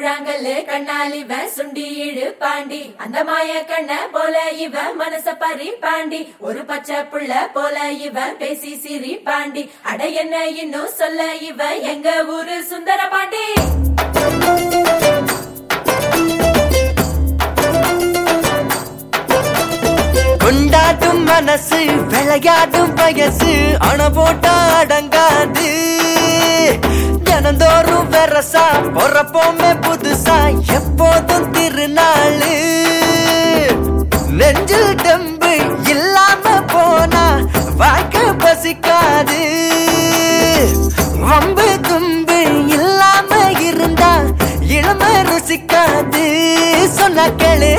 கூழாங்கல்லு கண்ணால் இவன் சுண்டி இழு பாண்டி அந்த மாய கண்ண போல இவன் மனச பறி பாண்டி ஒரு பச்சை புள்ள போல இவன் பேசி சிரி பாண்டி அட என்ன இன்னும் சொல்ல இவன் எங்க ஊரு சுந்தர பாண்டி. கொண்டாட்டும் மனசு விளையாடும் வயசு அண போட்டா அடங்காது தினந்தோறும் வெரசா பொறப்போமே புதுசா எப்போதும் திருநாளு நெஞ்சில் டம்பு இல்லாம போனா வாழ்க்கை பசிக்காது வம்பு தும்பு இல்லாம இருந்தா இளம ருசிக்காது சொன்ன கேளு.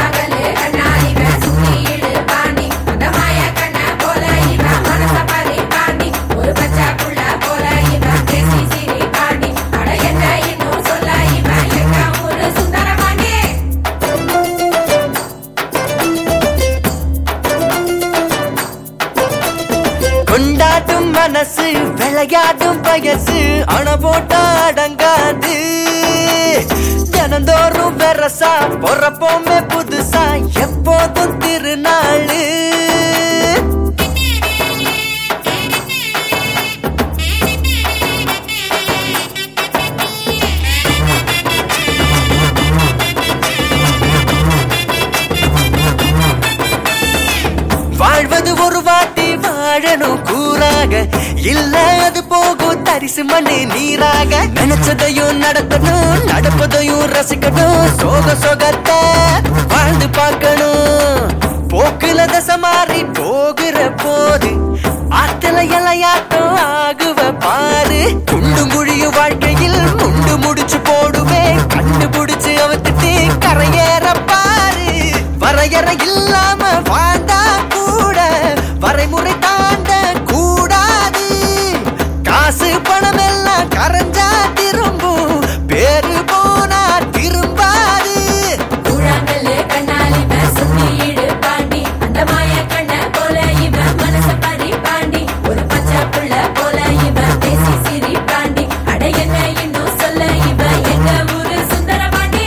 கொண்டாட்டும் மனசு விளையாடும் வயசு அண போட்டா அடங்காது தினந்தோறும் வெரசா பொறப்போமே புதுசா எப்போதும் திருநாளு. வாழ்வது ஒரு வாட்டி வாழணும் கூறாக இல்ல அது போகும் தரிசு மண்ணு நீராக நினைச்சதையும் நடத்தணும் நடப்பதையும் ரசிக்கணும் சோக சோகத்தை வாழ்ந்து பார்க்கணும் போக்குல தசை மாறி போகிற போது ஆத்துல இலையாட்டம் ஆகுவ பாரு குண்டு குழியும் வாழ்க்கையில் முண்டு முடிச்சு போடுவேன் கண்டுபிடிச்சு அவத்துட்டு கரையேற பாரு வரையறை இல்லாம வாழ்ந்தா கூட வரைமுறை தாண்ட கூடாது காசு பணம் எல்லாம் கரைஞ்சா திரும்பும் பேரு போனா திரும்பாது. கூழாங்கல்லு கண்ணால் இவன் சுண்டி இழு பாண்டி அந்த மாய கண்ண போல இவன் மனச பறி பாண்டி ஒரு பச்சை புள்ள போல இவன் பேசி சிரி பாண்டி அட என்ன இன்னும் சொல்ல இவன் எங்க ஊரு சுந்தர பாண்டி.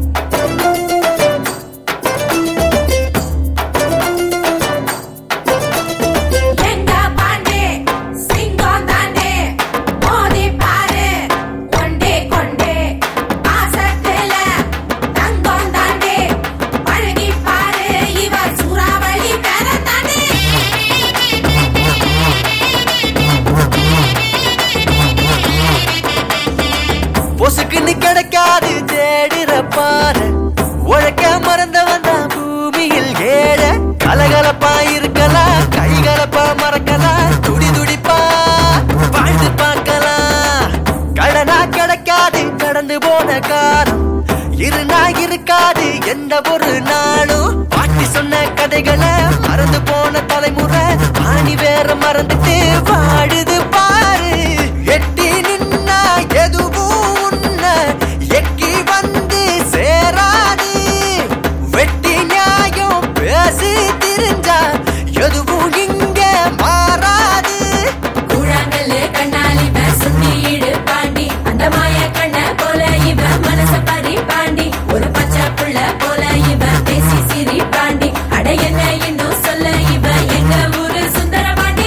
பொசுக்குன்னு கிடைக்காது தேடுற பாரு உழைக்க மறந்த வந்தா பூமியில் ஏழ கலகலப்பா இருக்கலாம் கைகலப்பா மறக்கலாம் துடி துடிப்பா வாழ்ந்து பார்க்கலாம் கடனா கிடைக்காது கடந்து போன காலம் இருநா இருக்காது எந்த ஒரு நாளும் பாட்டி சொன்ன கதைகளை மறந்து போன தலைமுறை ஆணி வேற மறந்துட்டு வாழுது பாரு எட்டி நின்னா எதுவும் உன்ன எக்கி வந்து சேராது வெட்டி நியாயம் பேசி திரிஞ்சா எதுவும் இங்க மாறாது. கூழாங்கல்லு கண்ணால் இவன் சுண்டி இழு பாண்டி அந்த மாய கண்ண போல இவன் மனச பறி பாண்டி ஒரு பச்சை புள்ள போல இவன் பேசி சிரி பாண்டி அட என்ன இன்னும் சொல்ல இவன் எங்க ஊரு சுந்தர பாண்டி.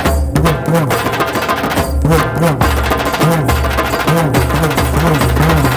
Boom.